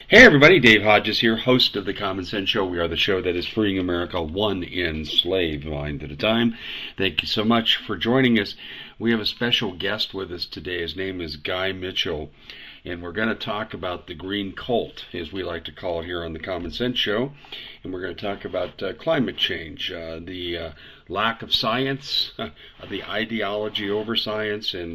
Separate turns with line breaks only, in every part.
Hey everybody, Dave Hodges here, host of the Common Sense Show. We are the show that is freeing America one enslaved mind at a time. Thank you so much for joining us. We have a special guest with us today. His name is Guy Mitchell, and we're going to talk about the green cult, as we like to call it here on the Common Sense Show. And we're going to talk about climate change, the lack of science, the ideology over science, and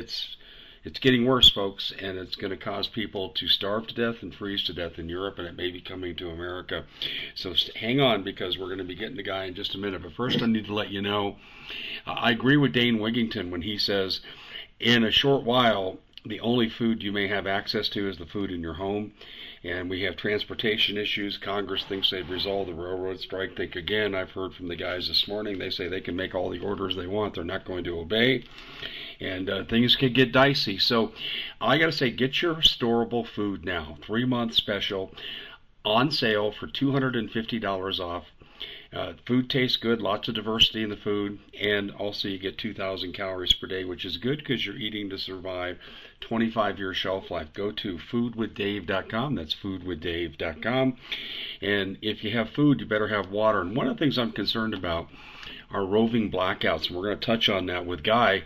it's getting worse, folks, and it's going to cause people to starve to death and freeze to death in Europe, and it may be coming to America. So hang on, because we're going to be getting the guy in just a minute. But first, I need to let you know, I agree with Dane Wigington when he says, in a short while, the only food you may have access to is the food in your home. And we have transportation issues. Congress thinks they've resolved the railroad strike. Again, I've heard from the guys this morning. They say they can make all the orders they want. They're not going to obey. And things could get dicey. So I got to say, get your storable food now. 3-month special on sale for $250 off. Food tastes good, lots of diversity in the food, and also you get 2,000 calories per day, which is good because you're eating to survive. 25-year shelf life. Go to foodwithdave.com. That's foodwithdave.com. And if you have food, you better have water. And one of the things I'm concerned about are roving blackouts, and we're going to touch on that with Guy.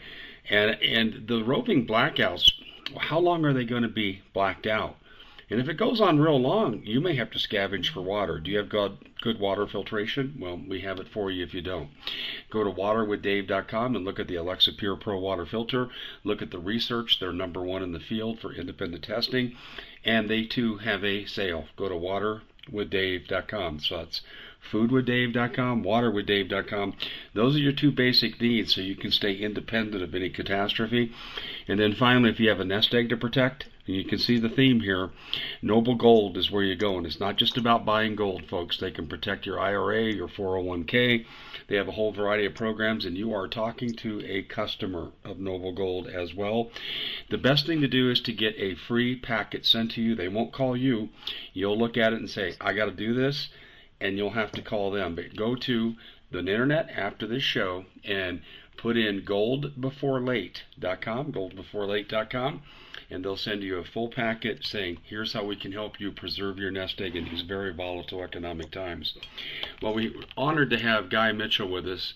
And the roving blackouts, how long are they going to be blacked out? And if it goes on real long, you may have to scavenge for water. Do you have good water filtration? Well, we have it for you if you don't. Go to waterwithdave.com and look at the Alexa Pure Pro water filter. Look at the research. They're #1 in the field for independent testing. And they, too, have a sale. Go to waterwithdave.com. So that's foodwithdave.com, waterwithdave.com. Those are your two basic needs so you can stay independent of any catastrophe. And then finally, if you have a nest egg to protect, and you can see the theme here, Noble Gold is where you go. And it's not just about buying gold, folks. They can protect your IRA, your 401k. They have a whole variety of programs, and you are talking to a customer of Noble Gold as well. The best thing to do is to get a free packet sent to you. They won't call you. You'll look at it and say, I got to do this, and you'll have to call them. But go to the internet after this show and put in goldbeforelate.com, goldbeforelate.com, and they'll send you a full packet saying, here's how we can help you preserve your nest egg in these very volatile economic times. Well, we're honored to have Guy Mitchell with us.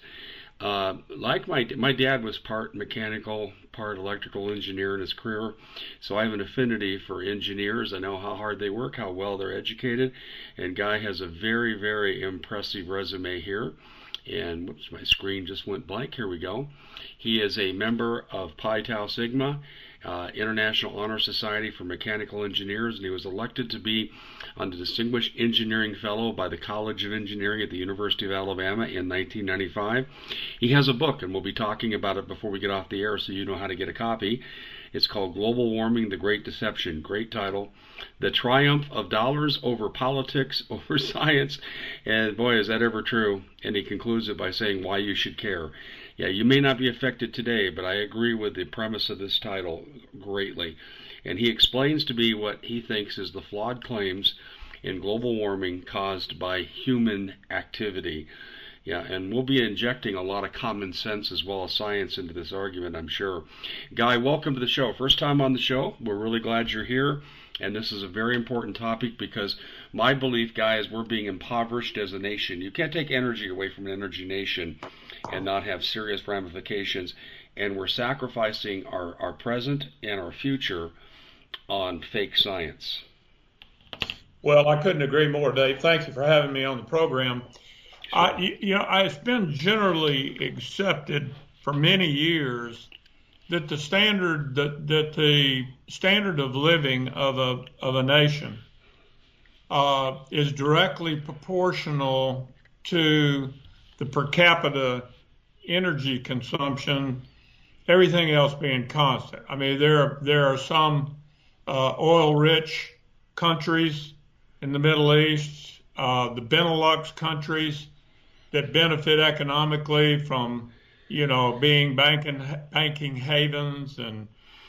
Like my dad was part mechanical, part electrical engineer in his career, so I have an affinity for engineers. I know how hard they work, how well they're educated, and Guy has a very, very impressive resume here. And whoops, my screen just went blank. Here we go. He is a member of Pi Tau Sigma, International Honor Society for Mechanical Engineers, and he was elected to be a Distinguished Engineering Fellow by the College of Engineering at the University of Alabama in 1995. He has a book, and we'll be talking about it before we get off the air so you know how to get a copy. It's called Global Warming, The Great Deception. Great title. The Triumph of Dollars Over Politics, Over Science. And boy, is that ever true. And he concludes it by saying why you should care. Yeah, you may not be affected today, but I agree with the premise of this title greatly. And he explains to me what he thinks is the flawed claims in global warming caused by human activity. Yeah, and we'll be injecting a lot of common sense as well as science into this argument, I'm sure. Guy, welcome to the show. First time on the show. We're really glad you're here. And this is a very important topic because my belief, Guy, is we're being impoverished as a nation. You can't take energy away from an energy nation and not have serious ramifications. And we're sacrificing our present and our future on fake science.
Well, I couldn't agree more, Dave. Thank you for having me on the program. Sure. It's been generally accepted for many years that the standard of living of a nation is directly proportional to the per capita energy consumption, everything else being constant. I mean, there are some oil-rich countries in the Middle East, the Benelux countries that benefit economically from, being banking havens and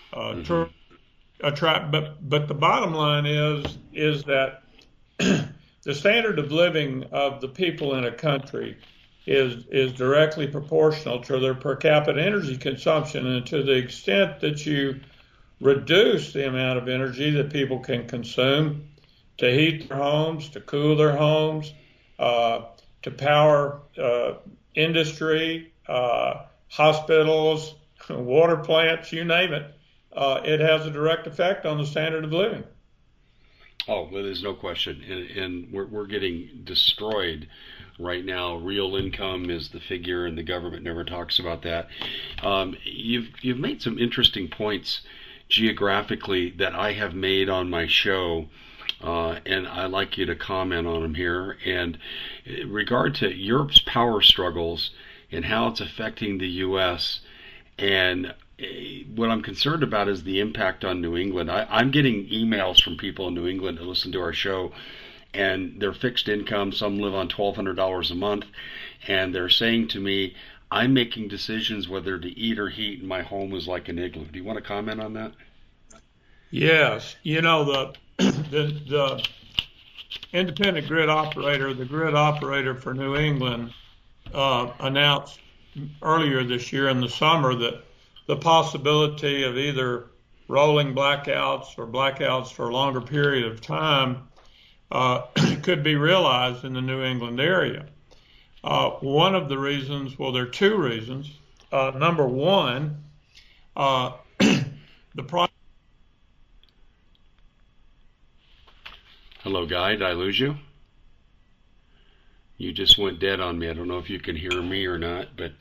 but the bottom line is that the standard of living of the people in a country is directly proportional to their per capita energy consumption, and to the extent that you reduce the amount of energy that people can consume, to heat their homes, to cool their homes, to power industry, hospitals, water plants, you name it. It has a direct effect on the standard of living.
Oh, well, there's no question, and we're getting destroyed right now. Real income is the figure, and the government never talks about that. You've made some interesting points geographically that I have made on my show, and I'd like you to comment on them here. And in regard to Europe's power struggles and how it's affecting the U.S., and what I'm concerned about is the impact on New England. I'm getting emails from people in New England who listen to our show, and they're fixed income. Some live on $1,200 a month, and they're saying to me, I'm making decisions whether to eat or heat, and my home is like an igloo. Do you want to comment on that?
Yes. The independent grid operator, the grid operator for New England, announced earlier this year in the summer that the possibility of either rolling blackouts or blackouts for a longer period of time could be realized in the New England area. One of the reasons, well, there are two reasons. Number one, the price.
Hello, Guy. Did I lose you? You just went dead on me. I don't know if you can hear me or not, but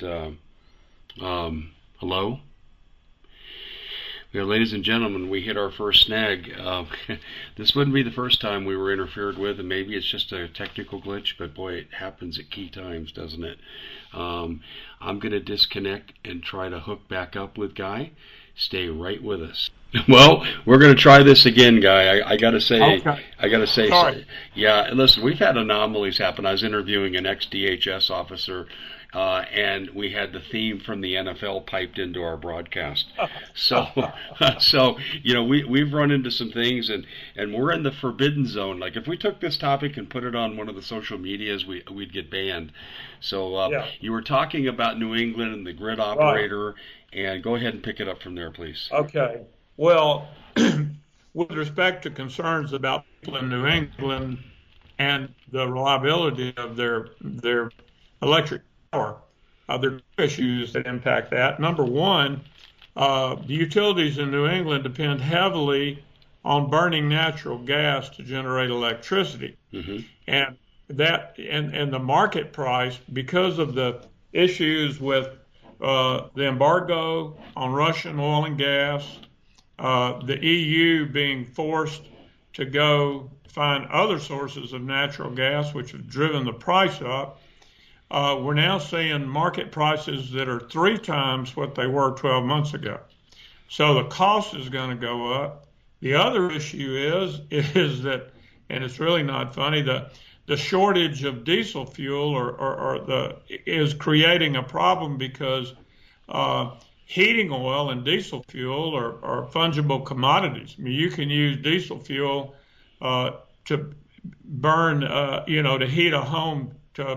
hello? Yeah, ladies and gentlemen, we hit our first snag. This wouldn't be the first time we were interfered with, and maybe it's just a technical glitch, but boy, it happens at key times, doesn't it? I'm going to disconnect and try to hook back up with Guy. Stay right with us. Well, we're going to try this again, Guy. I got to say,
okay. Sorry.
Yeah, listen, we've had anomalies happen. I was interviewing an ex-DHS officer, and we had the theme from the NFL piped into our broadcast. So we've run into some things, and we're in the forbidden zone. Like if we took this topic and put it on one of the social medias, we'd get banned. So You were talking about New England and the grid operator, right. And go ahead and pick it up from there, please.
Okay. Well, with respect to concerns about people in New England and the reliability of their electric power, there are issues that impact that. Number one, the utilities in New England depend heavily on burning natural gas to generate electricity, and the market price, because of the issues with the embargo on Russian oil and gas, the EU being forced to go find other sources of natural gas, which have driven the price up. We're now seeing market prices that are 3 times what they were 12 months ago. So the cost is going to go up. The other issue is that, and it's really not funny, the shortage of diesel fuel is creating a problem because heating oil and diesel fuel are fungible commodities. I mean, you can use diesel fuel to burn, to heat a home, to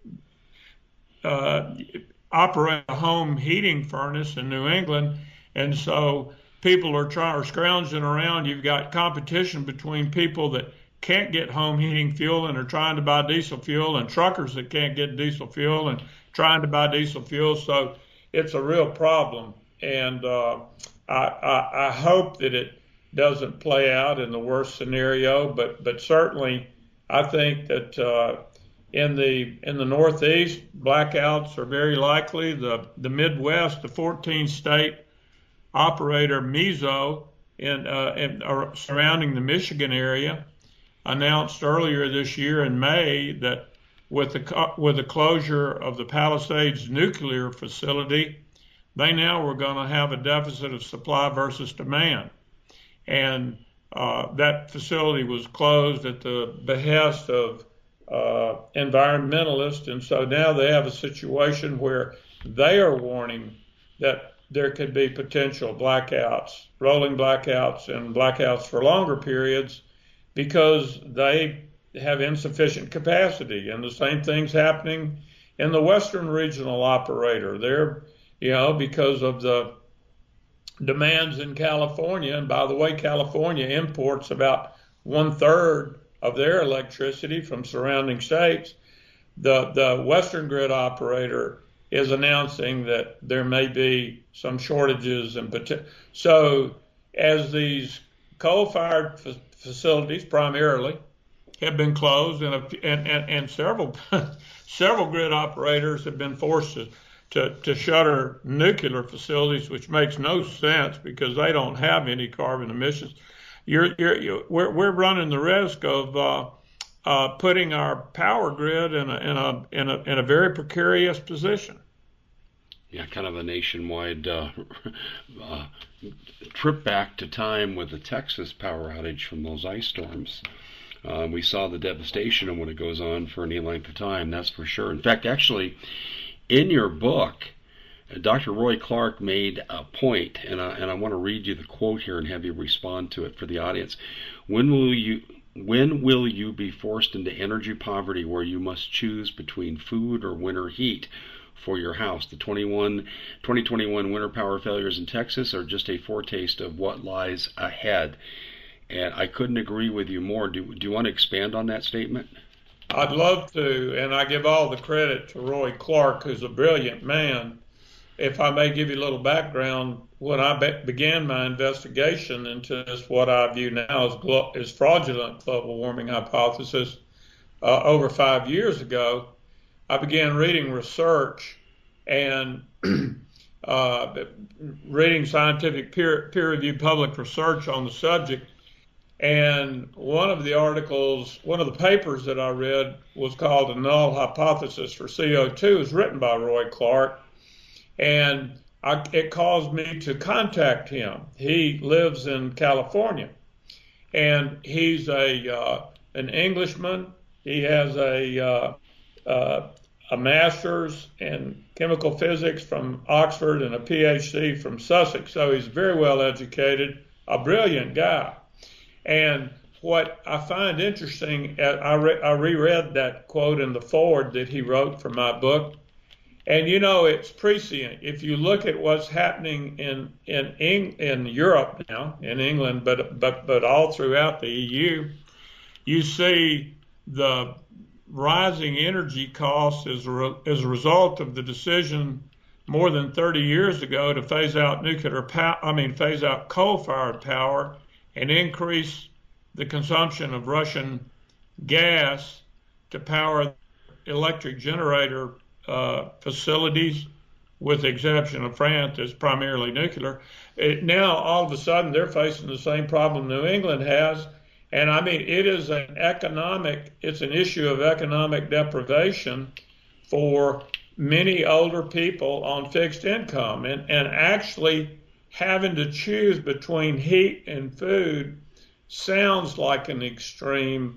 operate a home heating furnace in New England, and so people are scrounging around. You've got competition between people that can't get home heating fuel and are trying to buy diesel fuel, and truckers that can't get diesel fuel and trying to buy diesel fuel. So it's a real problem, and I hope that it doesn't play out in the worst scenario, but certainly I think that in the Northeast, blackouts are very likely. The Midwest, the 14-state operator MISO surrounding the Michigan area, announced earlier this year in May that with the closure of the Palisades nuclear facility, they now were going to have a deficit of supply versus demand. And that facility was closed at the behest of environmentalists. And so now they have a situation where they are warning that there could be potential blackouts, rolling blackouts, and blackouts for longer periods because they have insufficient capacity. And the same thing's happening in the Western Regional Operator. They're, because of the demands in California, and by the way, California imports about 1/3 of their electricity from surrounding states. The Western grid operator is announcing that there may be some shortages, and so as these coal-fired facilities primarily have been closed, and several several grid operators have been forced to shutter nuclear facilities, which makes no sense because they don't have any carbon emissions. We're running the risk of putting our power grid in a very precarious position.
Yeah, kind of a nationwide trip back to time with the Texas power outage from those ice storms. We saw the devastation of when it goes on for any length of time, that's for sure. In fact, actually, in your book, Dr. Roy Clark made a point, and I want to read you the quote here and have you respond to it for the audience. When will you be forced into energy poverty where you must choose between food or winter heat for your house? The 2021 winter power failures in Texas are just a foretaste of what lies ahead. And I couldn't agree with you more. Do you want to expand on that statement?
I'd love to, and I give all the credit to Roy Clark, who's a brilliant man. If I may give you a little background, when I began my investigation into this, what I view now as fraudulent global warming hypothesis, over 5 years ago, I began reading research and reading scientific peer-reviewed public research on the subject. And one of the papers that I read was called A Null Hypothesis for CO2. It was written by Roy Clark. And it caused me to contact him. He lives in California. And he's an Englishman. He has a master's in chemical physics from Oxford and a PhD from Sussex. So he's very well educated, a brilliant guy. And what I find interesting, I reread that quote in the foreword that he wrote for my book. And it's prescient. If you look at what's happening in Europe now, in England, but all throughout the EU, you see the rising energy costs as a result of the decision more than 30 years ago to phase out phase out coal-fired power and increase the consumption of Russian gas to power electric generator facilities, with the exception of France, that's primarily nuclear. Now, all of a sudden, they're facing the same problem New England has. And it is it's an issue of economic deprivation for many older people on fixed income. And actually having to choose between heat and food sounds like an extreme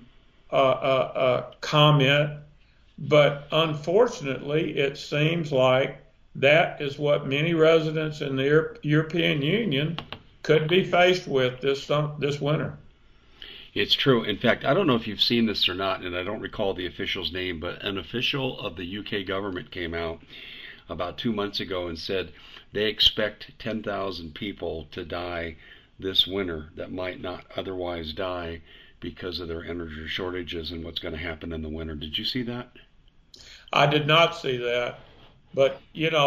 comment. But unfortunately, it seems like that is what many residents in the European Union could be faced with this winter.
It's true. In fact, I don't know if you've seen this or not, and I don't recall the official's name, but an official of the UK government came out about 2 months ago and said they expect 10,000 people to die this winter that might not otherwise die because of their energy shortages and what's going to happen in the winter. Did you see that?
I did not see that, but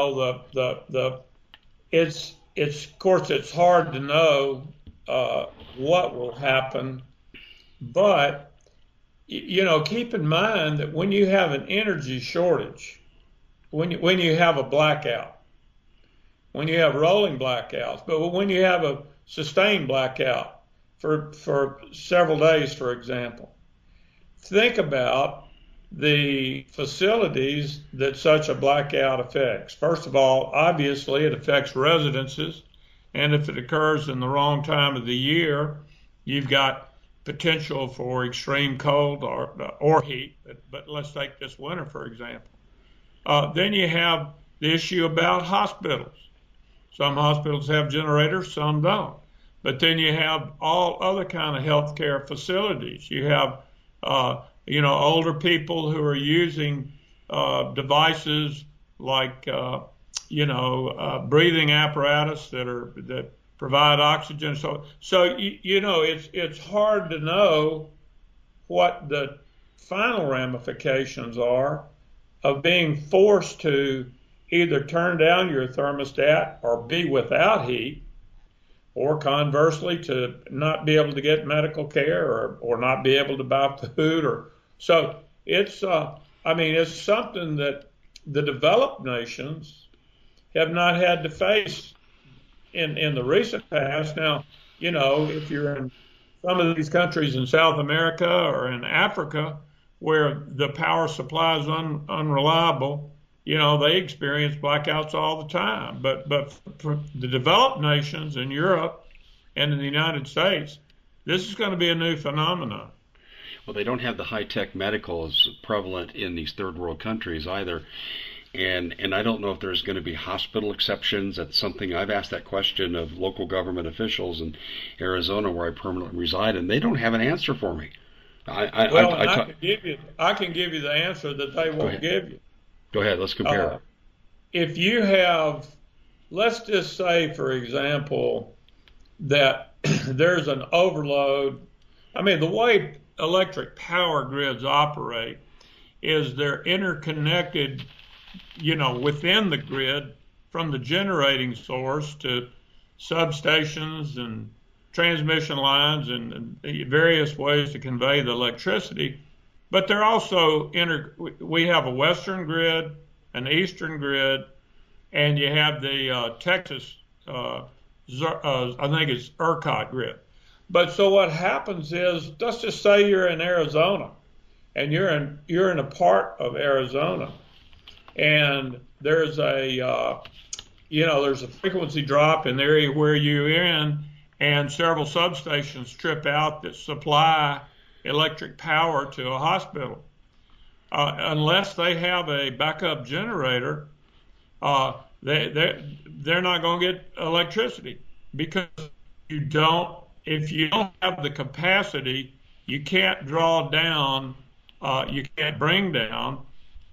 it's of course it's hard to know what will happen, but keep in mind that when you have an energy shortage, when you have a blackout, when you have rolling blackouts, but when you have a sustained blackout for several days, for example, think about the facilities that such a blackout affects. First of all, obviously it affects residences, and if it occurs in the wrong time of the year, you've got potential for extreme cold or heat, but let's take this winter, for example. Then you have the issue about hospitals. Some hospitals have generators, some don't. But then you have all other kind of healthcare facilities. You have older people who are using devices like breathing apparatus that provide oxygen. So it's hard to know what the final ramifications are of being forced to either turn down your thermostat or be without heat, or conversely to not be able to get medical care or not be able to buy food. So it's it's something that the developed nations have not had to face in the recent past. Now, if you're in some of these countries in South America or in Africa where the power supply is unreliable, they experience blackouts all the time. But for the developed nations in Europe and in the United States, this is going to be a new phenomenon.
Well, they don't have the high-tech medical as prevalent in these third world countries either. And I don't know if there's going to be hospital exceptions. That's something I've asked that question of local government officials in Arizona, where I permanently reside, and they don't have an answer for me.
I can give you the answer that they won't give you.
Go ahead. Let's compare.
If you have, let's just say, for example, that there's an overload. I mean, the way electric power grids operate is they're interconnected, within the grid from the generating source to substations and transmission lines and various ways to convey the electricity. But they're also we have a western grid, an eastern grid, and you have the Texas, I think it's ERCOT grid. But so what happens is, let's just say you're in Arizona, and you're in a part of Arizona, and there's a frequency drop in the area where you're in, and several substations trip out that supply electric power to a hospital. Unless they have a backup generator, they're not going to get electricity, because if you don't have the capacity, you can't draw down, you can't bring down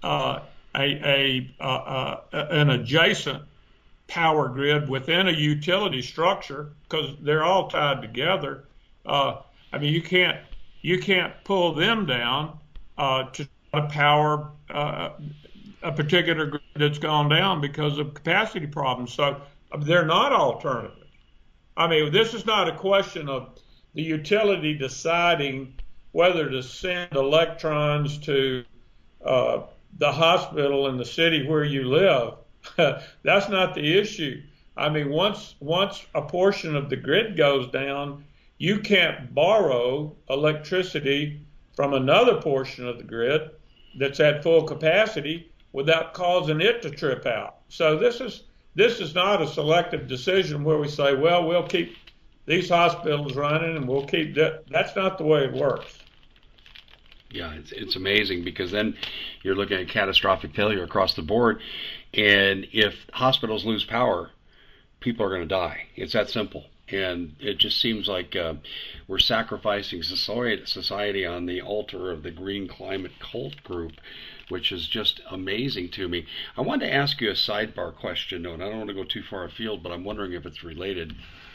an adjacent power grid within a utility structure, because they're all tied together. You can't pull them down to power a particular grid that's gone down because of capacity problems. So they're not alternatives. This is not a question of the utility deciding whether to send electrons to the hospital in the city where you live. That's not the issue. Once a portion of the grid goes down, you can't borrow electricity from another portion of the grid that's at full capacity without causing it to trip out. So this is not a selective decision where we say, well, we'll keep these hospitals running and we'll keep that. That's not the way it works.
Yeah, it's amazing, because then you're looking at catastrophic failure across the board. And if hospitals lose power, people are going to die. It's that simple. And it just seems like we're sacrificing society on the altar of the green climate cult group, which is just amazing to me. I wanted to ask you a sidebar question, though, and I don't want to go too far afield, but I'm wondering if it's related.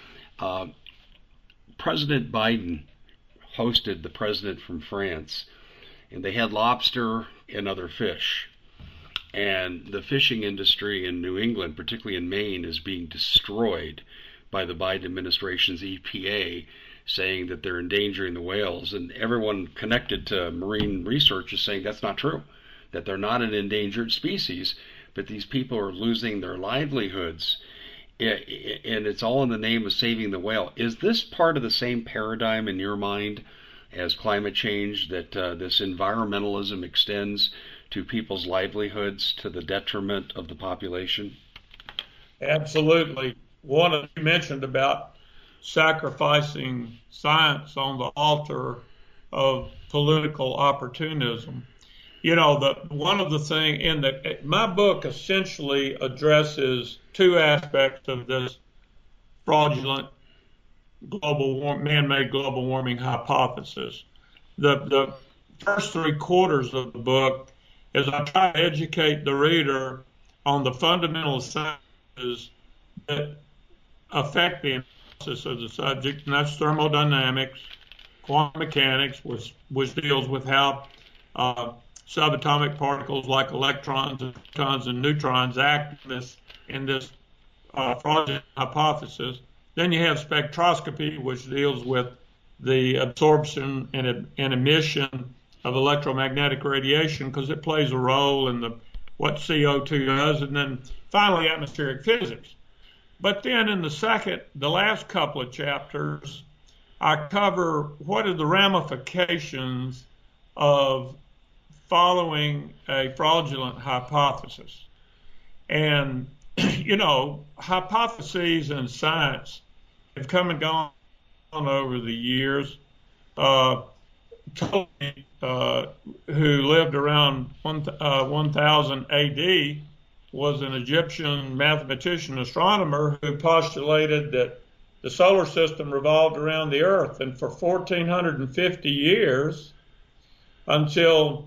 President Biden hosted the president from France, and they had lobster and other fish. And the fishing industry in New England, particularly in Maine, is being destroyed by the Biden administration's EPA, saying that they're endangering the whales. And everyone connected to marine research is saying that's not true, that they're not an endangered species, but these people are losing their livelihoods. And it's all in the name of saving the whale. Is this part of the same paradigm in your mind as climate change, that this environmentalism extends to people's livelihoods to the detriment of the population?
Absolutely. One you mentioned about sacrificing science on the altar of political opportunism. One of the things in my book essentially addresses two aspects of this fraudulent man-made global warming hypothesis. The first three quarters of the book is I try to educate the reader on the fundamental sciences that affect the analysis of the subject, and that's thermodynamics, quantum mechanics, which deals with how subatomic particles like electrons, protons, and neutrons act in this fraudulent hypothesis. Then you have spectroscopy, which deals with the absorption and emission of electromagnetic radiation, because it plays a role in what CO2 does, and then finally atmospheric physics. But then in the last couple of chapters, I cover what are the ramifications of following a fraudulent hypothesis. And, hypotheses in science have come and gone over the years. Ptolemy, who lived around 1000 AD, was an Egyptian mathematician astronomer who postulated that the solar system revolved around the Earth. And for 1450 years, until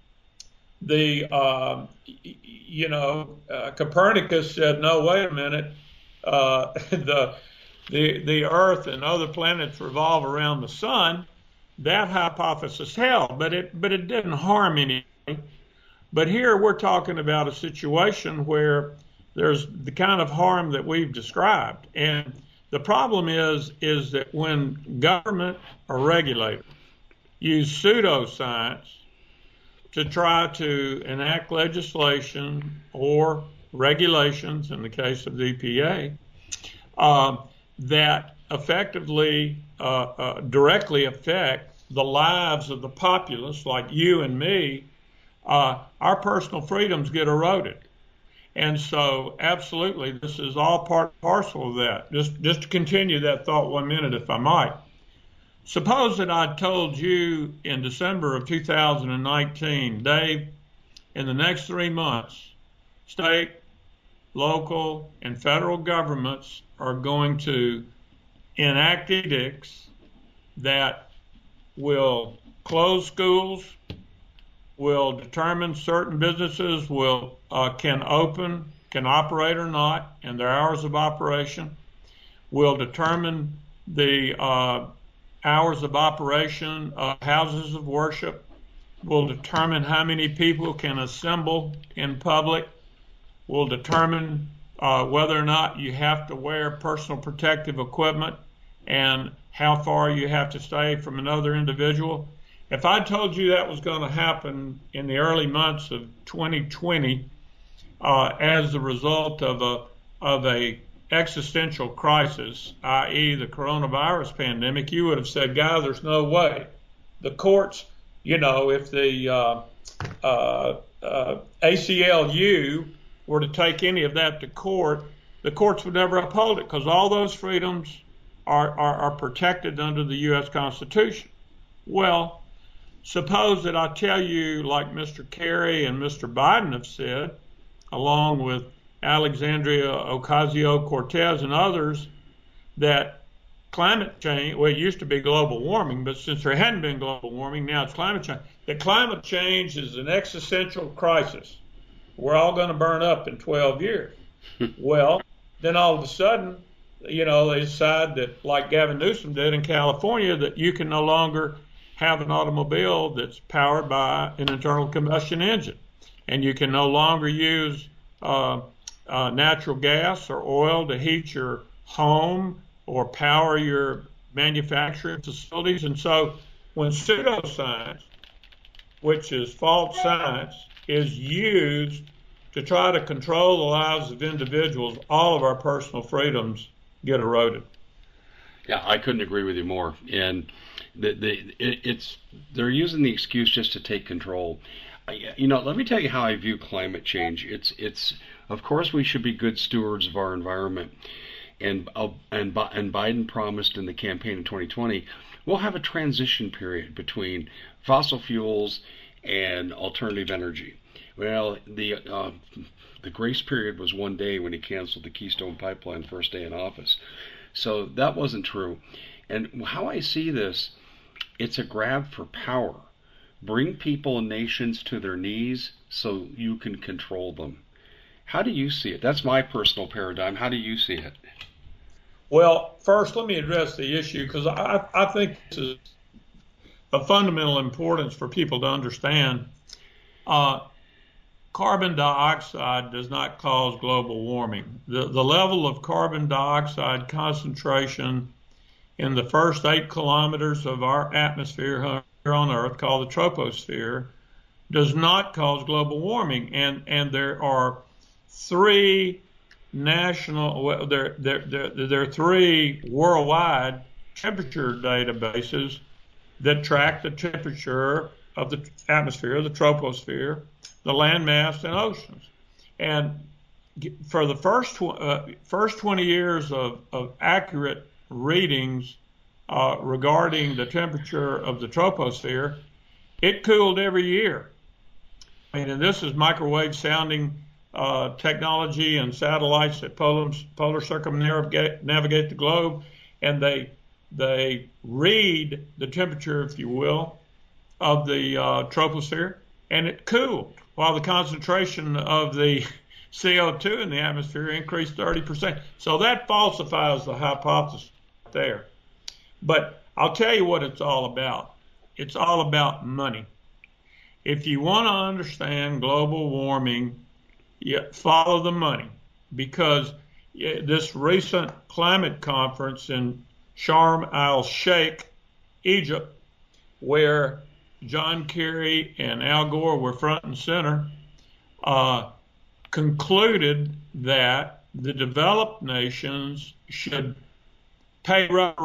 Copernicus said, no, wait a minute, the Earth and other planets revolve around the sun, that hypothesis held, but it didn't harm anybody. But here we're talking about a situation where there's the kind of harm that we've described. And the problem is that when government or regulators use pseudoscience to try to enact legislation or regulations, in the case of the EPA, that effectively directly affect the lives of the populace, like you and me, our personal freedoms get eroded. And so, absolutely, this is all part and parcel of that. Just to continue that thought 1 minute, if I might. Suppose that I told you in December of 2019, Dave, in the next 3 months, state, local, and federal governments are going to enact edicts that will close schools, will determine certain businesses can operate or not, and their hours of operation, will determine the hours of operation of houses of worship, will determine how many people can assemble in public, will determine whether or not you have to wear personal protective equipment and how far you have to stay from another individual. If I told you that was going to happen in the early months of 2020 as the result of a existential crisis, i.e. the coronavirus pandemic, you would have said, "Guy, there's no way." The courts, if the ACLU were to take any of that to court, the courts would never uphold it, because all those freedoms are protected under the U.S. Constitution. Well, suppose that I tell you, like Mr. Kerry and Mr. Biden have said, along with Alexandria Ocasio-Cortez and others, that climate change, well, it used to be global warming, but since there hadn't been global warming, now it's climate change. That climate change is an existential crisis. We're all going to burn up in 12 years. Well, then all of a sudden, they decide that, like Gavin Newsom did in California, that you can no longer have an automobile that's powered by an internal combustion engine. And you can no longer use natural gas or oil to heat your home or power your manufacturing facilities. And so when pseudoscience, which is false science, is used to try to control the lives of individuals, all of our personal freedoms get eroded.
Yeah, I couldn't agree with you more. And they're using the excuse just to take control. Let me tell you how I view climate change. It's of course we should be good stewards of our environment, and Biden promised in the campaign in 2020 we'll have a transition period between fossil fuels and alternative energy. Well, the grace period was 1 day when he canceled the Keystone Pipeline first day in office. So that wasn't true. And how I see this, it's a grab for power. Bring people and nations to their knees so you can control them. How do you see it? That's my personal paradigm. How do you see it?
Well, first, let me address the issue, because I think this is of fundamental importance for people to understand. Uh, Carbon dioxide does not cause global warming. The level of carbon dioxide concentration in the first 8 kilometers of our atmosphere here on Earth, called the troposphere, does not cause global warming. And there are three there are three worldwide temperature databases that track the temperature of the atmosphere, the troposphere, the landmass, and oceans. And for the first 20 years of accurate readings regarding the temperature of the troposphere, it cooled every year. And this is microwave sounding technology and satellites that polar circumnavigate the globe, and they read the temperature, if you will, of the troposphere, and it cooled while the concentration of the CO2 in the atmosphere increased 30%. So that falsifies the hypothesis there. But I'll tell you what it's all about. It's all about money. If you want to understand global warming, follow the money, because this recent climate conference in Sharm el-Sheikh, Egypt, where John Kerry and Al Gore were front and center, concluded that the developed nations should pay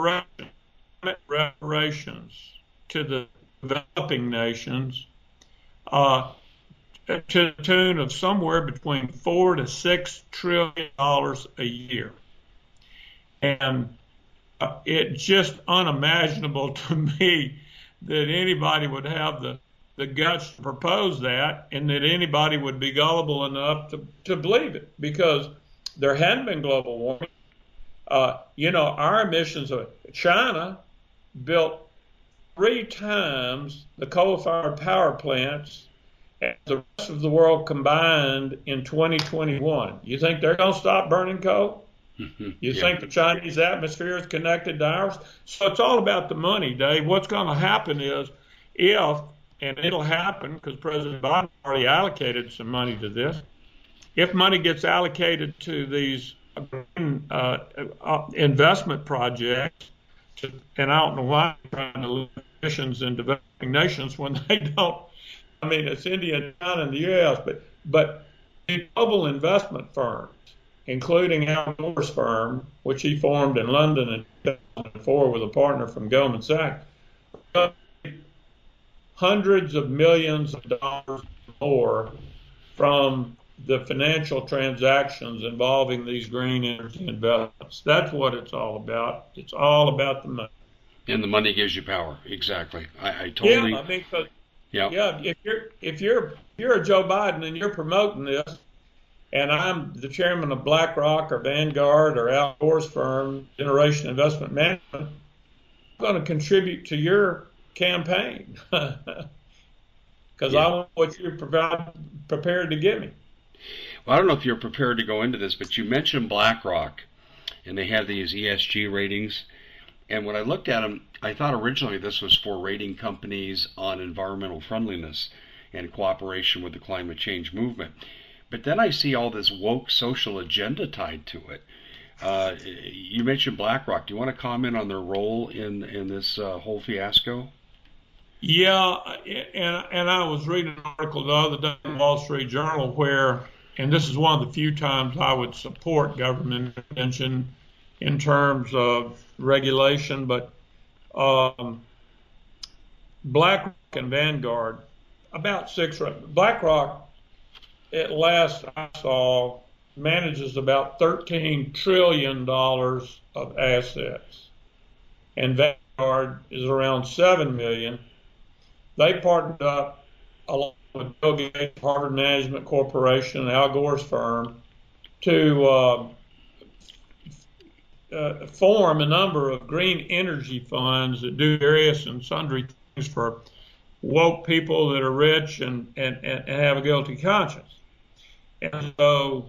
reparations to the developing nations to the tune of somewhere between $4 to $6 trillion a year. And it's just unimaginable to me that anybody would have the guts to propose that, and that anybody would be gullible enough to believe it, because there hadn't been global warming. Our emissions of China built 3 times the coal-fired power plants as the rest of the world combined in 2021. You think they're going to stop burning coal? You think the Chinese atmosphere is connected to ours? So it's all about the money, Dave. What's going to happen is and it'll happen because President Biden already allocated some money to this, if money gets allocated to these investment projects, and I don't know why they're trying to limit emissions in developing nations when they don't. I mean, it's India and China and the U.S., but global investment firms, including Al Gore's firm, which he formed in London in 2004 with a partner from Goldman Sachs, hundreds of millions of dollars more from the financial transactions involving these green energy investments. That's what it's all about. It's all about the money.
And the money gives you power. Exactly. I totally.
Yeah, I mean, if you're a Joe Biden and you're promoting this, and I'm the chairman of BlackRock or Vanguard or Al Gore's firm, Generation Investment Management, I'm going to contribute to your campaign because I want what you're prepared to give me.
Well, I don't know if you're prepared to go into this, but you mentioned BlackRock, and they have these ESG ratings. And when I looked at them, I thought originally this was for rating companies on environmental friendliness and cooperation with the climate change movement. But then I see all this woke social agenda tied to it. You mentioned BlackRock. Do you want to comment on their role in this whole fiasco?
Yeah, and I was reading an article the other day in the Wall Street Journal where, and this is one of the few times I would support government intervention in terms of regulation, but BlackRock and Vanguard, BlackRock, at last I saw, manages about $13 trillion of assets, and Vanguard is around $7 million. They partnered up along with Bill Gates, Harvard Management Corporation, Al Gore's firm, to form a number of green energy funds that do various and sundry things for woke people that are rich and have a guilty conscience. And so,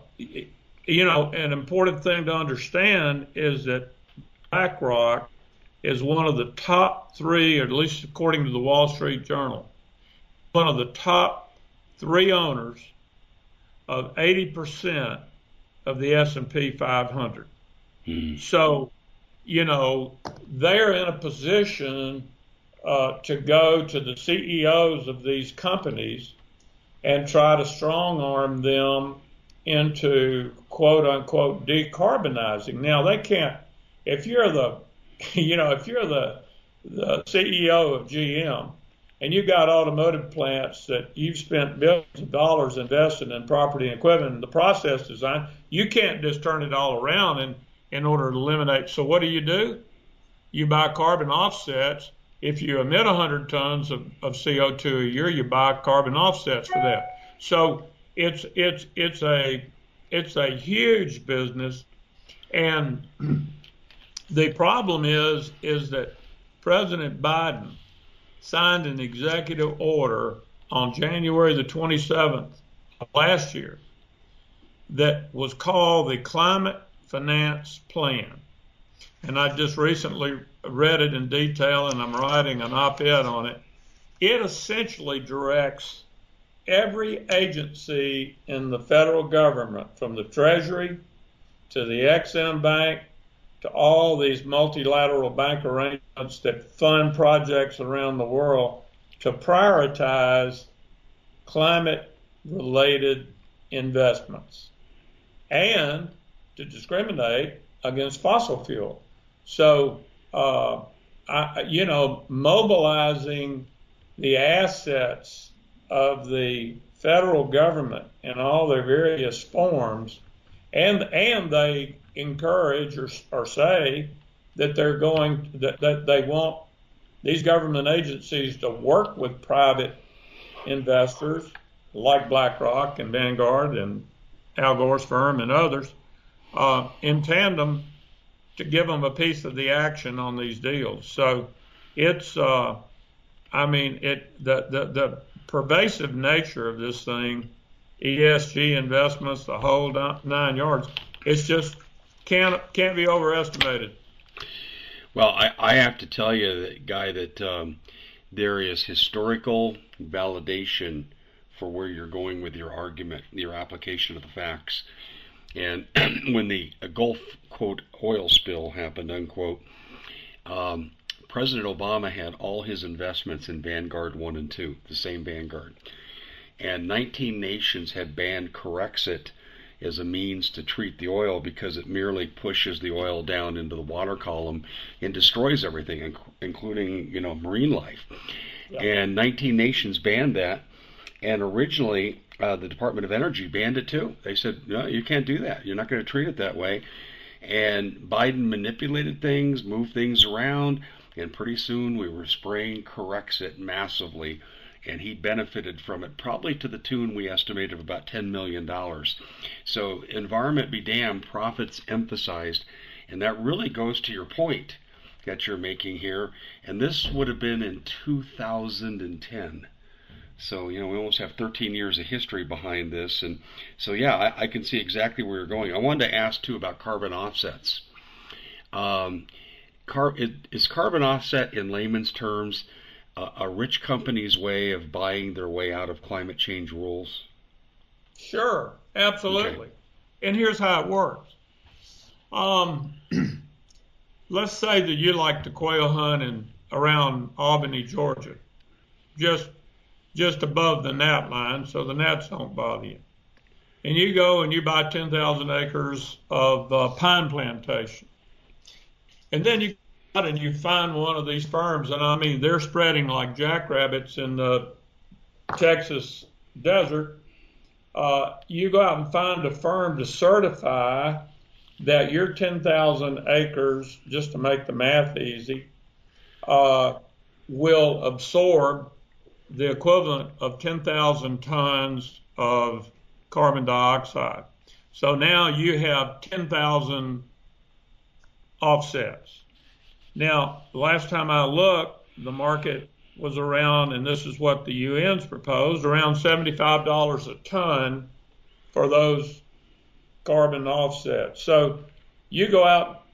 an important thing to understand is that BlackRock is one of the top three, or at least according to the Wall Street Journal, one of the top three owners of 80% of the S&P 500. So, they're in a position to go to the CEOs of these companies and try to strong arm them into quote unquote decarbonizing. Now they can't. If you're the CEO of GM and you've got automotive plants that you've spent billions of dollars investing in property and equipment and the process design, you can't just turn it all around in order to eliminate. So what do? You buy carbon offsets. If you emit 100 tons of CO2 a year, you buy carbon offsets for that. So it's a huge business, and the problem is that President Biden signed an executive order on January the 27th of last year that was called the Climate Finance Plan. And I just recently read it in detail, and I'm writing an op-ed on it. It essentially directs every agency in the federal government, from the Treasury to the Ex-Im Bank to all these multilateral bank arrangements that fund projects around the world, to prioritize climate-related investments and to discriminate against fossil fuel. So, mobilizing the assets of the federal government in all their various forms, and they encourage or say that that they want these government agencies to work with private investors like BlackRock and Vanguard and Al Gore's firm and others in tandem to give them a piece of the action on these deals. So it's, the pervasive nature of this thing, ESG investments, the whole 9 yards, it's just can't be overestimated.
Well, I have to tell you, Guy, that there is historical validation for where you're going with your argument, your application of the facts. And when the Gulf, quote, oil spill happened, unquote, President Obama had all his investments in Vanguard 1 and 2, the same Vanguard. And 19 nations had banned Corexit as a means to treat the oil because it merely pushes the oil down into the water column and destroys everything, including, marine life. Yeah. And 19 nations banned that. And originally, the Department of Energy banned it too. They said, no, you can't do that. You're not going to treat it that way. And Biden manipulated things, moved things around, and pretty soon we were spraying Corexit massively, and he benefited from it, probably to the tune we estimate of about $10 million. So environment be damned, profits emphasized, and that really goes to your point that you're making here. And this would have been in 2010. So, we almost have 13 years of history behind this. And so, yeah, I can see exactly where you're going. I wanted to ask, too, about carbon offsets. Is carbon offset, in layman's terms, a rich company's way of buying their way out of climate change rules?
Sure, absolutely. Okay. And here's how it works. Let's say that you like to quail hunt around Albany, Georgia, just above the gnat line, so the gnats don't bother you. And you go and you buy 10,000 acres of pine plantation. And then you go out and you find one of these firms, and they're spreading like jackrabbits in the Texas desert. You go out and find a firm to certify that your 10,000 acres, just to make the math easy, will absorb the equivalent of 10,000 tons of carbon dioxide. So now you have 10,000 offsets. Now, the last time I looked, the market was around, and this is what the UN's proposed, around $75 a ton for those carbon offsets. So you go out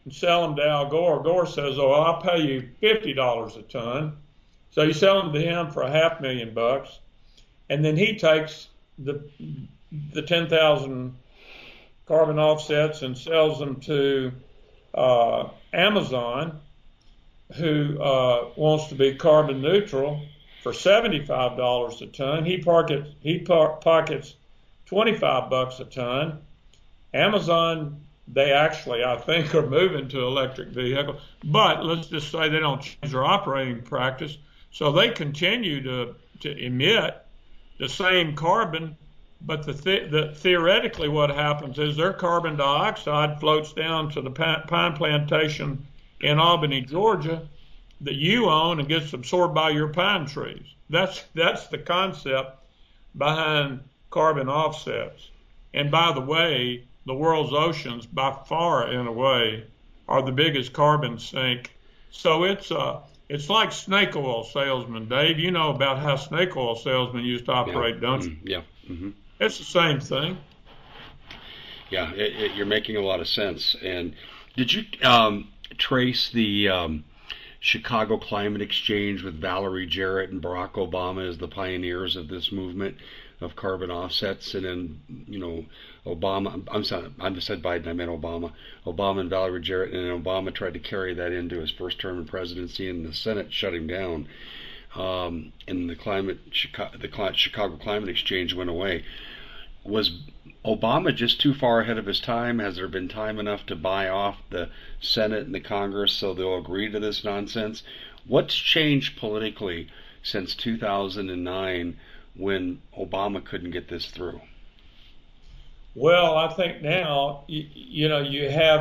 and sell them to Al Gore. Gore says, "Oh, I'll pay you $50 a ton." So you sell them to him for $500,000, and then he takes the 10,000 carbon offsets and sells them to Amazon, who wants to be carbon neutral, for $75 a ton. He pockets $25 a ton. Amazon, they actually, I think, are moving to electric vehicles, but let's just say they don't change their operating practice, so they continue to emit the same carbon. But theoretically, what happens is their carbon dioxide floats down to the pine plantation in Albany, Georgia, that you own, and gets absorbed by your pine trees. That's the concept behind carbon offsets. And by the way, the world's oceans, by far in a way, are the biggest carbon sink. So it's like snake oil salesmen, Dave. You know about how snake oil salesmen used to operate, don't you?
Yeah. Mm-hmm.
It's the same thing.
Yeah, you're making a lot of sense. And did you trace the Chicago Climate Exchange with Valerie Jarrett and Barack Obama as the pioneers of this movement of carbon offsets? And then, Obama, I'm sorry, I just said Biden, I meant Obama. Obama and Valerie Jarrett, and then Obama tried to carry that into his first term in presidency, and the Senate shut him down. And the Chicago Climate Exchange went away. Was Obama just too far ahead of his time? Has there been time enough to buy off the Senate and the Congress so they'll agree to this nonsense? What's changed politically since 2009 when Obama couldn't get this through?
Well, I think now you have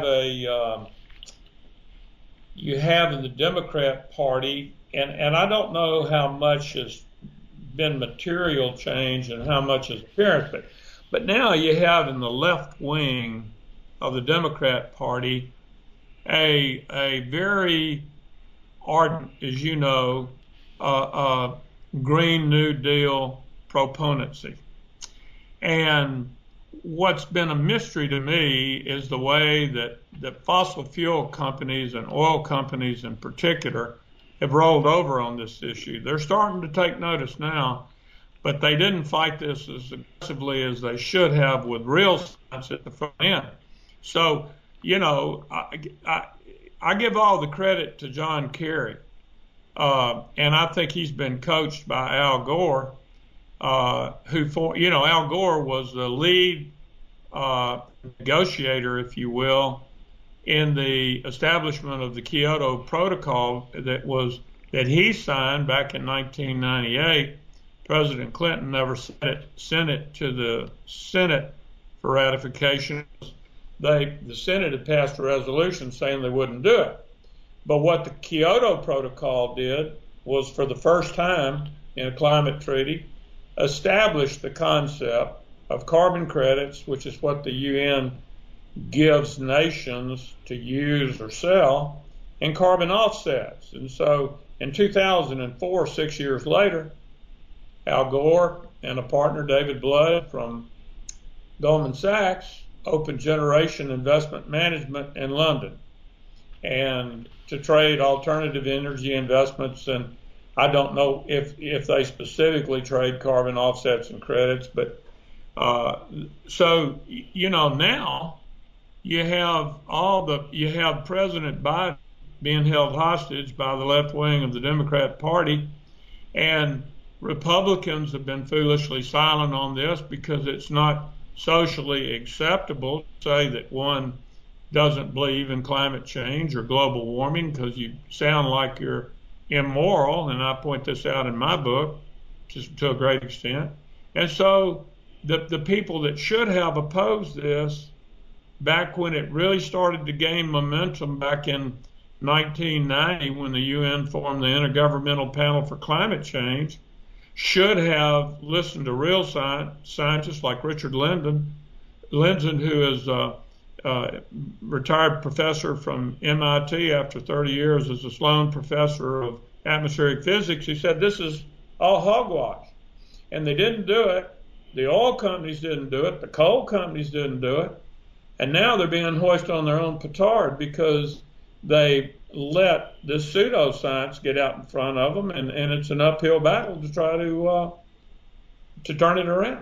in the Democrat Party, and I don't know how much has been material change and how much is apparent, but now you have in the left wing of the Democrat Party a very ardent, as you know, Green New Deal proponency. And what's been a mystery to me is the way that fossil fuel companies and oil companies in particular have rolled over on this issue. They're starting to take notice now, but they didn't fight this as aggressively as they should have with real science at the front end. So, I give all the credit to John Kerry, and I think he's been coached by Al Gore, Al Gore was the lead negotiator, if you will, in the establishment of the Kyoto Protocol that he signed back in 1998. President Clinton never sent it to the Senate for ratification. The Senate had passed a resolution saying they wouldn't do it. But what the Kyoto Protocol did was, for the first time in a climate treaty, establish the concept of carbon credits, which is what the UN gives nations to use or sell, and carbon offsets. And so in 2004, 6 years later, Al Gore and a partner, David Blood from Goldman Sachs, opened Generation Investment Management in London, and to trade alternative energy investments. And I don't know if they specifically trade carbon offsets and credits, but so now you have President Biden being held hostage by the left wing of the Democrat Party, and Republicans have been foolishly silent on this because it's not socially acceptable to say that one doesn't believe in climate change or global warming, because you sound like you're immoral, and I point this out in my book to a great extent. And so the people that should have opposed this back when it really started to gain momentum back in 1990, when the UN formed the Intergovernmental Panel for Climate Change, should have listened to real scientists like Richard Lindzen, who is a retired professor from MIT after 30 years as a Sloan professor of atmospheric physics. He said this is all hogwash. And they didn't do it. The oil companies didn't do it. The coal companies didn't do it. And now they're being hoisted on their own petard because they let this pseudoscience get out in front of them, and it's an uphill battle to try to turn it around.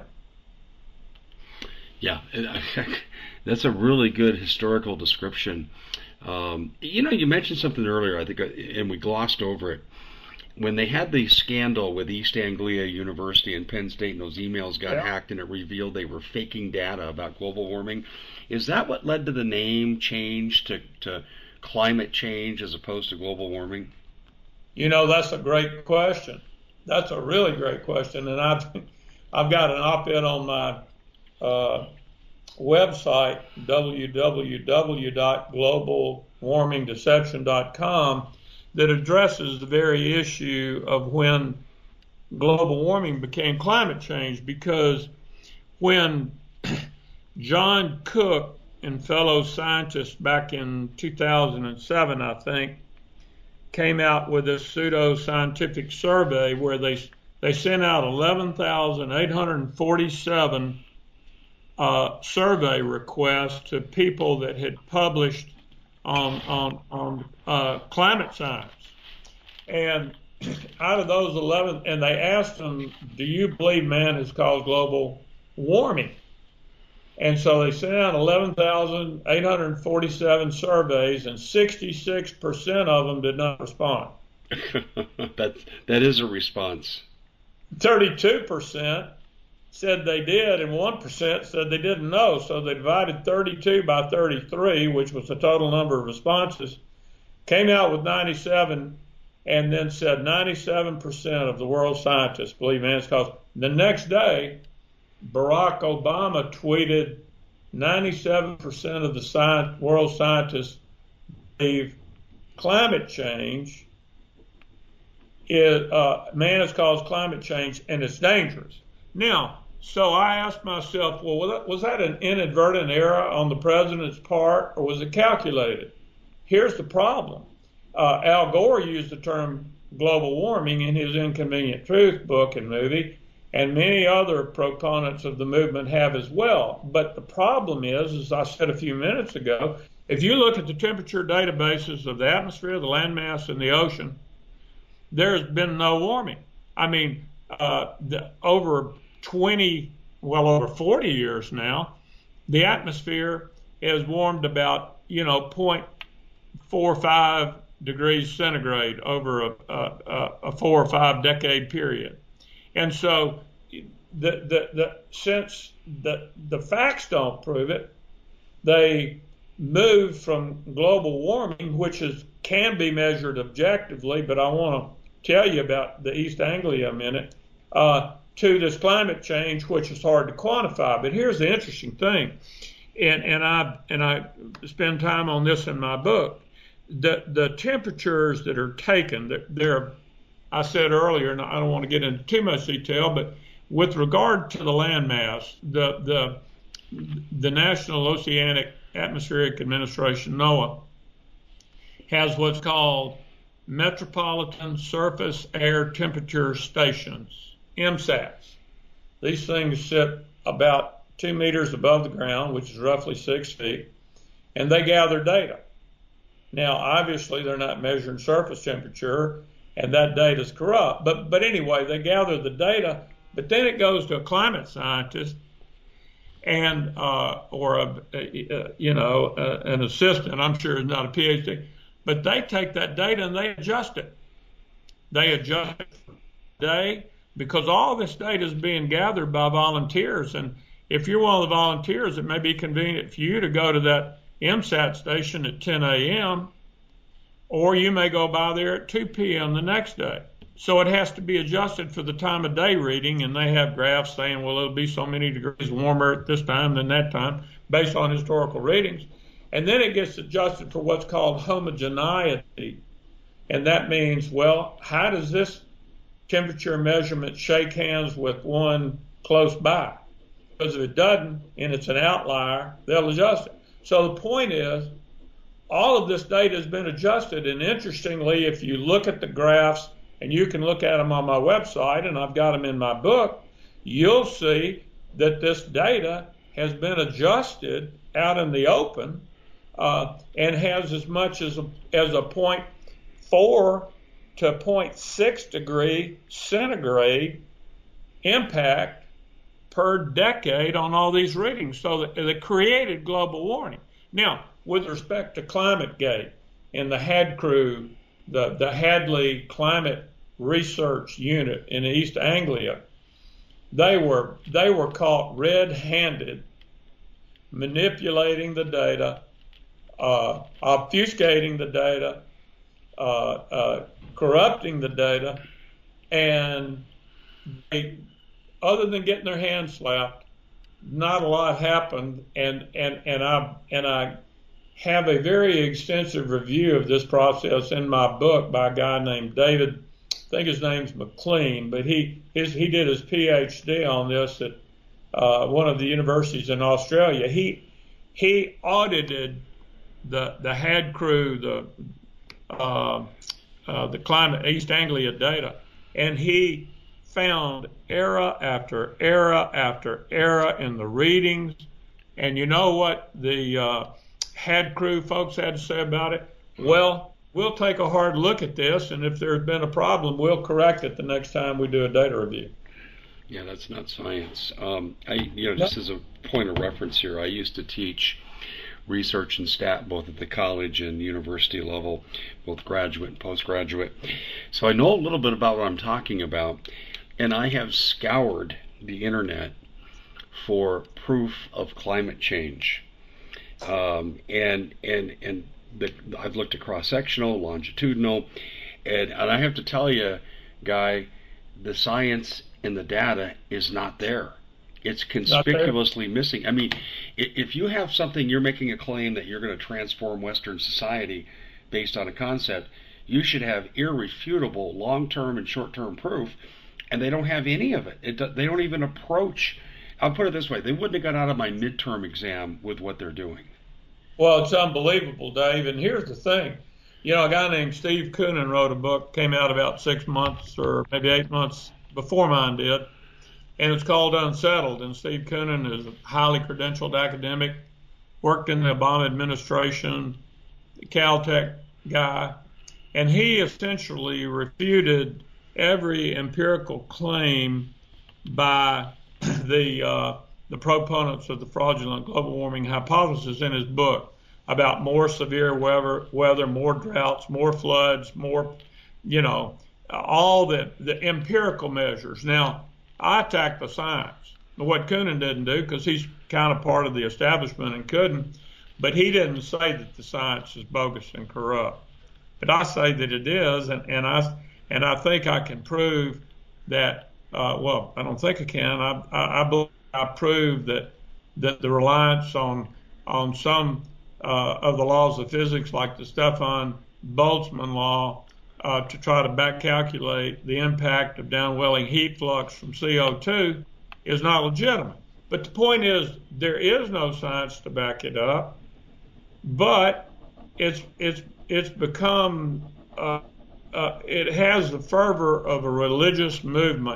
Yeah, that's a really good historical description. You mentioned something earlier, I think, and we glossed over it. When they had the scandal with East Anglia University and Penn State, and those emails got hacked, and it revealed they were faking data about global warming, is that what led to the name change to climate change as opposed to global warming?
That's a great question. That's a really great question, and I've got an op-ed on my website, www.globalwarmingdeception.com, that addresses the very issue of when global warming became climate change. Because when John Cook and fellow scientists back in 2007, I think, came out with this pseudo-scientific survey where they sent out 11,847 survey requests to people that had published on climate science. And out of those 11, and they asked them, do you believe man has caused global warming? And so they sent out 11,847 surveys, and 66% of them did not respond.
That is a response.
32% said they did, and 1% said they didn't know. So they divided 32 by 33, which was the total number of responses, came out with 97, and then said 97% of the world's scientists believe man has caused. The next day, Barack Obama tweeted 97% of the world scientists believe climate change is man has caused climate change and it's dangerous. Now, so I asked myself, well, was that an inadvertent error on the president's part, or was it calculated? Here's the problem. Al Gore used the term global warming in his Inconvenient Truth book and movie, and many other proponents of the movement have as well. But the problem is, as I said a few minutes ago, if you look at the temperature databases of the atmosphere, the landmass, and the ocean, there's been no warming. I mean, over 40 years now, the atmosphere has warmed about, 0.45 degrees centigrade over a 4 or 5 decade period. And so since the facts don't prove it, they moved from global warming, which can be measured objectively, but I want to tell you about the East Anglia a minute, to this climate change, which is hard to quantify. But here's the interesting thing, and I spend time on this in my book. The temperatures that are taken, I said earlier, and I don't want to get into too much detail, but with regard to the landmass, the National Oceanic Atmospheric Administration, NOAA, has what's called Metropolitan Surface Air Temperature Stations, MSATs. These things sit about 2 meters above the ground, which is roughly 6 feet, and they gather data. Now, obviously, they're not measuring surface temperature, and that data is corrupt. But anyway, they gather the data, but then it goes to a climate scientist and an assistant. I'm sure it's not a PhD, but they take that data and they adjust it. They adjust it for the day, because all this data is being gathered by volunteers. And if you're one of the volunteers, it may be convenient for you to go to that MSAT station at 10 a.m., or you may go by there at 2 p.m. the next day. So it has to be adjusted for the time of day reading, and they have graphs saying, well, it'll be so many degrees warmer at this time than that time, based on historical readings. And then it gets adjusted for what's called homogeneity. And that means, well, how does this temperature measurement shake hands with one close by? Because if it doesn't, and it's an outlier, they'll adjust it. So the point is, all of this data has been adjusted, and interestingly, if you look at the graphs, and you can look at them on my website, and I've got them in my book, you'll see that this data has been adjusted out in the open, and has as much as a 0.4 to 0.6 degree centigrade impact per decade on all these readings. So that created global warming. Now, with respect to ClimateGate and the HADCRU, the Hadley Climate Research Unit in East Anglia, they were caught red-handed manipulating the data, obfuscating the data, corrupting the data, and they, other than getting their hands slapped, not a lot happened. And I have a very extensive review of this process in my book by a guy named David, I think his name's McLean, but he did his PhD on this at one of the universities in Australia. He audited the HADCRU, the Climate East Anglia data, and he found error after error after error in the readings. And you know what the HADCRU folks had to say about it? Well, we'll take a hard look at this, and if there's been a problem, we'll correct it the next time we do a data review.
Yeah, that's not science. Just as a point of reference here, I used to teach research and stat both at the college and university level, both graduate and postgraduate. So I know a little bit about what I'm talking about, and I have scoured the internet for proof of climate change. I've looked at cross-sectional, longitudinal, and I have to tell you, Guy, the science in the data is not there. It's conspicuously missing. I mean, if you have something, you're making a claim that you're going to transform Western society based on a concept, you should have irrefutable long-term and short-term proof, and they don't have any of it. They don't even approach. I'll put it this way. They wouldn't have got out of my midterm exam with what they're doing.
Well, it's unbelievable, Dave. And here's the thing. You know, a guy named Steve Koonin wrote a book, came out about 6 months or maybe 8 months before mine did, and it's called Unsettled. And Steve Koonin is a highly credentialed academic, worked in the Obama administration, Caltech guy, and he essentially refuted every empirical claim by the proponents of the fraudulent global warming hypothesis in his book about more severe weather, more droughts, more floods, more, all the empirical measures. Now, I attacked the science. What Koonin didn't do, because he's kind of part of the establishment and couldn't, but he didn't say that the science is bogus and corrupt. But I say that it is, and I think I can prove that. Well, I don't think I can. I believe I prove that the reliance on some of the laws of physics, like the Stefan Boltzmann law, to try to back calculate the impact of downwelling heat flux from CO2 is not legitimate. But the point is, there is no science to back it up, but it's become it has the fervor of a religious movement,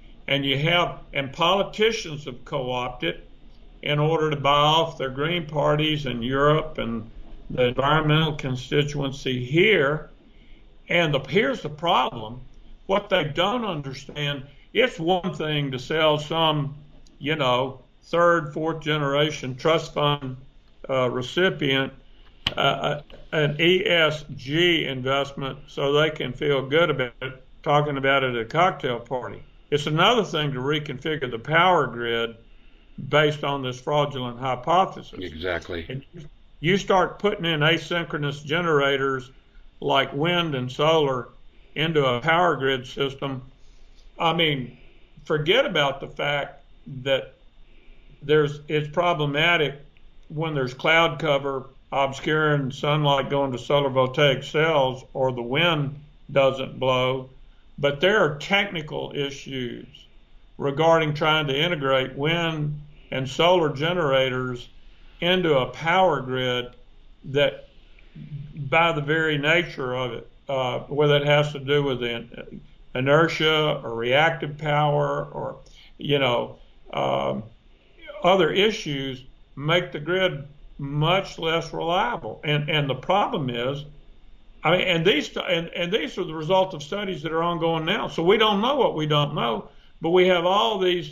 and politicians have co-opted in order to buy off their green parties in Europe and the environmental constituency here. And here's the problem. What they don't understand, it's one thing to sell some, third, fourth generation trust fund recipient an ESG investment so they can feel good about it, talking about it at a cocktail party. It's another thing to reconfigure the power grid based on this fraudulent hypothesis.
Exactly.
And you start putting in asynchronous generators like wind and solar into a power grid system. I mean, forget about the fact that it's problematic when there's cloud cover obscuring sunlight going to solar voltaic cells or the wind doesn't blow. But there are technical issues regarding trying to integrate wind and solar generators into a power grid that, by the very nature of it, whether it has to do with inertia or reactive power or, other issues, make the grid much less reliable. And the problem is, I mean, and these are the result of studies that are ongoing now. So we don't know what we don't know, but we have all these,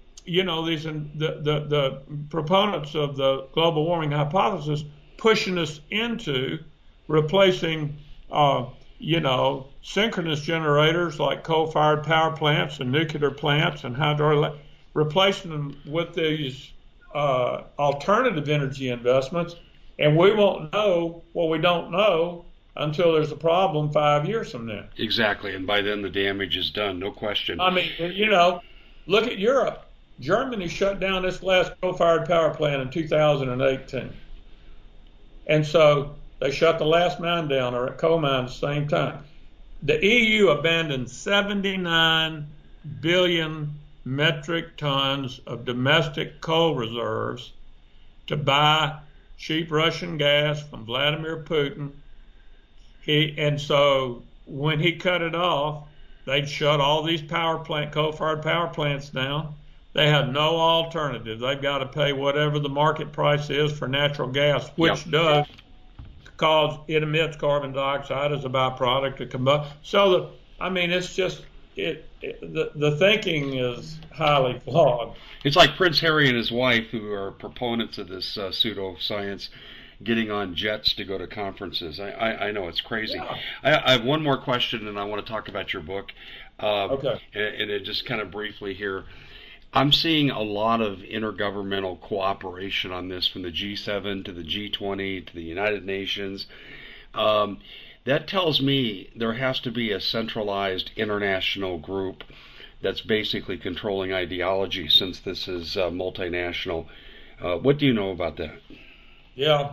the proponents of the global warming hypothesis pushing us into replacing, synchronous generators like coal-fired power plants and nuclear plants and hydroelectric, replacing them with these alternative energy investments, and we won't know what we don't know until there's a problem 5 years from now.
Exactly, and by then the damage is done, no question.
I mean, look at Europe. Germany shut down its last coal-fired power plant in 2018. And so they shut the last mine down, or coal mine, at the same time. The EU abandoned 79 billion metric tons of domestic coal reserves to buy cheap Russian gas from Vladimir Putin. And so when he cut it off, they'd shut all these coal-fired power plants down. They had no alternative. They've got to pay whatever the market price is for natural gas, which does cause it emits carbon dioxide as a byproduct of combustion. So, it's just the thinking is highly flawed.
It's like Prince Harry and his wife, who are proponents of this pseudoscience, getting on jets to go to conferences. I know, it's crazy.
Yeah.
I have one more question, and I want to talk about your book.
Okay.
And it just kind of briefly here. I'm seeing a lot of intergovernmental cooperation on this, from the G7 to the G20 to the United Nations. That tells me there has to be a centralized international group that's basically controlling ideology, since this is multinational. What do you know about that?
Yeah.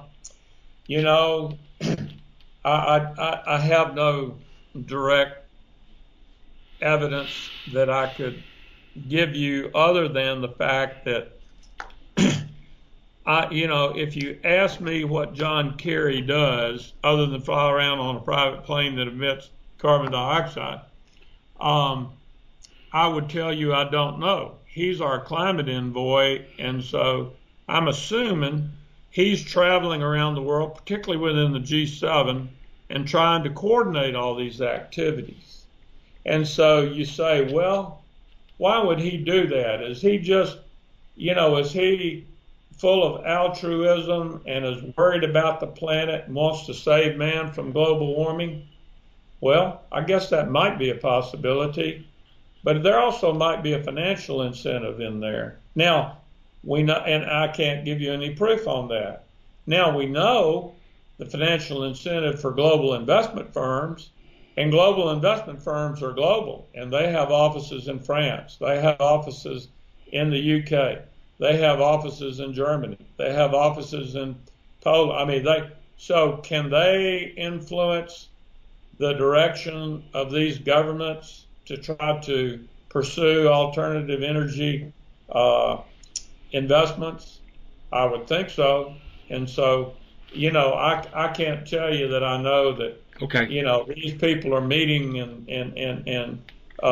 I have no direct evidence that I could give you other than the fact that, if you ask me what John Kerry does other than fly around on a private plane that emits carbon dioxide, I would tell you I don't know. He's our climate envoy, and so I'm assuming he's traveling around the world, particularly within the G7, and trying to coordinate all these activities. And so you say, well, why would he do that? Is he just, is he full of altruism and is worried about the planet and wants to save man from global warming? Well, I guess that might be a possibility, but there also might be a financial incentive in there. Now, we know, and I can't give you any proof on that. Now, we know the financial incentive for global investment firms. And global investment firms are global, and they have offices in France. They have offices in the UK. They have offices in Germany. They have offices in Poland. So can they influence the direction of these governments to try to pursue alternative energy investments? I would think so. And so, I can't tell you that I know that.
Okay.
These people are meeting in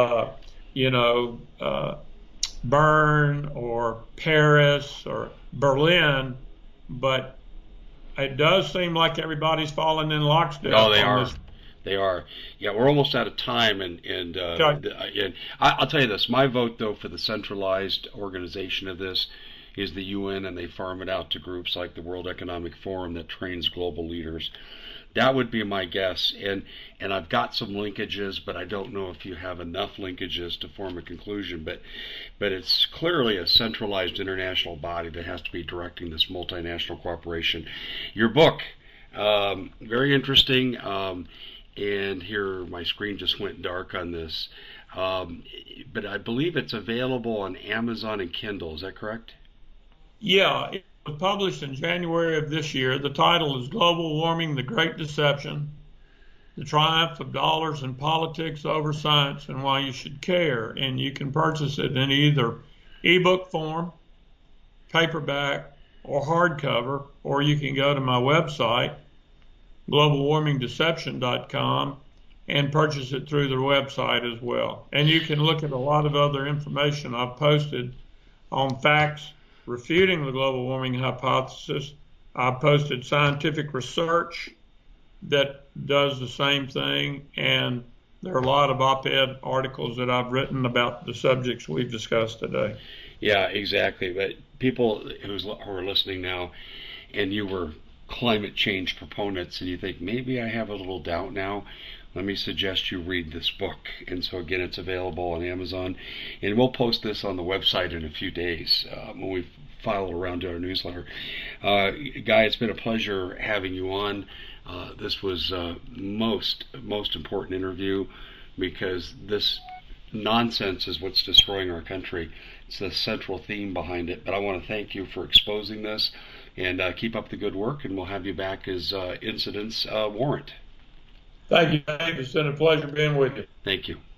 Bern or Paris or Berlin, but it does seem like everybody's falling in lockstep.
Oh, they are. They are. Yeah, we're almost out of time, and I'll tell you this. My vote, though, for the centralized organization of this is the UN, and they farm it out to groups like the World Economic Forum that trains global leaders. That would be my guess, and I've got some linkages, but I don't know if you have enough linkages to form a conclusion. But it's clearly a centralized international body that has to be directing this multinational cooperation. Your book, very interesting, and here my screen just went dark on this, but I believe it's available on Amazon and Kindle. Is that correct?
Yeah. It was published in January of this year. The title is Global Warming, the Great Deception, The Triumph of Dollars and Politics Over Science and Why You Should Care. And you can purchase it in either ebook form, paperback, or hardcover, or you can go to my website, globalwarmingdeception.com, and purchase it through their website as well. And you can look at a lot of other information I've posted on facts refuting the global warming hypothesis, I posted scientific research that does the same thing, and there are a lot of op-ed articles that I've written about the subjects we've discussed today.
Yeah, exactly. But people who are listening now, and you were climate change proponents, and you think, maybe I have a little doubt now, let me suggest you read this book. And so again, it's available on Amazon, and we'll post this on the website in a few days when we file it around to our newsletter. Guy, it's been a pleasure having you on. This was most important interview, because this nonsense is what's destroying our country. It's the central theme behind it. But I want to thank you for exposing this, and keep up the good work, and we'll have you back as incidents warrant.
Thank you, Dave. It's been a pleasure being with you.
Thank you.